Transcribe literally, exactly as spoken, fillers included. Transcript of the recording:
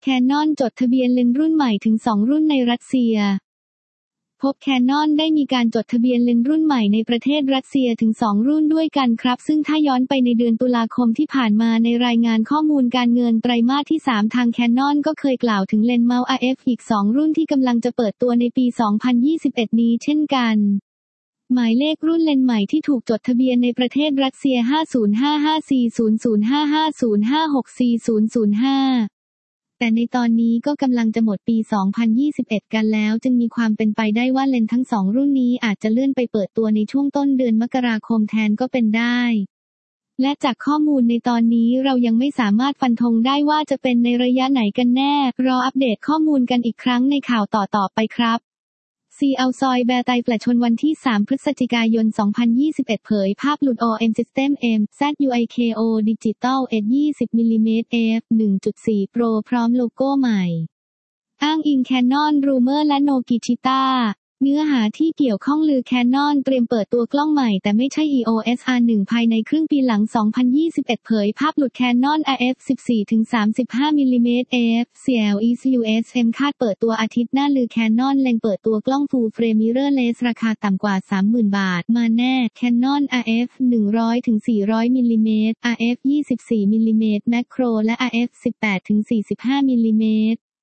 Canon จดทะเบียนเลนส์รุ่นใหม่ถึงสองรุ่นในรัสเซียพบ Canon ได้มีการจดทะเบียนเลนส์รุ่นใหม่ในประเทศรัสเซียถึงสองรุ่นด้วยกันครับซึ่งถ้าย้อนไปในเดือนตุลาคมที่ผ่านมาในรายงานข้อมูลการเงินไตรมาสที่สามทาง Canon ก็เคยกล่าวถึงเลนส์ Mount อาร์ เอฟ อีกสองรุ่นที่กำลังจะเปิดตัวในปี สองพันยี่สิบเอ็ด นี้เช่นกันหมายเลขรุ่นเลนส์ใหม่ที่ถูกจดทะเบียนในประเทศรัสเซีย ห้า ศูนย์ ห้า ห้า สี่ ศูนย์ ศูนย์ ห้า ห้า ศูนย์ ห้า หก สี่ ศูนย์ ศูนย์ ห้า แต่ในตอนนี้ก็กำลังจะหมดปี สองพันยี่สิบเอ็ด กันแล้วจึงมีความเป็นไปได้ว่าเลนส์ทั้งสองรุ่นนี้อาจจะเลื่อนไปเปิดตัวในช่วงต้นเดือนมกราคมแทนก็เป็นได้และจากข้อมูลในตอนนี้เรายังไม่สามารถฟันธงได้ว่าจะเป็นในระยะไหนกันแน่รออัปเดตข้อมูลกันอีกครั้งในข่าวต่อๆไปครับซีอัลซอยแบร์ไตประชนวันที่สามพฤศจิกายนสองพันยี่สิบเอ็ดเผยภาพหลุด โอ เอ็ม System M แซด ยู ไอ เค โอ Digital เอส ยี่สิบ มิลลิเมตร เอฟ หนึ่งจุดสี่ Pro พร้อมโลโก้ใหม่อ้างอิง Canon Rumor และ Nogishita เนื้อหาที่เกี่ยวข้องลือ Canon เตรียมเปิดตัวกล้องใหม่แต่ไม่ใช่ อี โอ เอส อาร์ หนึ่ง ภายในครึ่งปีหลัง สองพันยี่สิบเอ็ด เผยภาพหลุด Canon อาร์ เอฟ สิบสี่ถึงสามสิบห้า มิลลิเมตร เอฟ ซี แอล อี ยู เอส เอ็ม คาดเปิดตัวอาทิตย์หน้าลือ Canon เล็งเปิดตัวกล้อง Full Frame Mirrorless ราคาต่ำกว่า สามหมื่น บาทมาแน่ Canon อาร์ เอฟ หนึ่งร้อยถึงสี่ร้อย มิลลิเมตร อาร์ เอฟ ยี่สิบสี่ มิลลิเมตร Macro และ อาร์ เอฟ สิบแปดถึงสี่สิบห้า มิลลิเมตร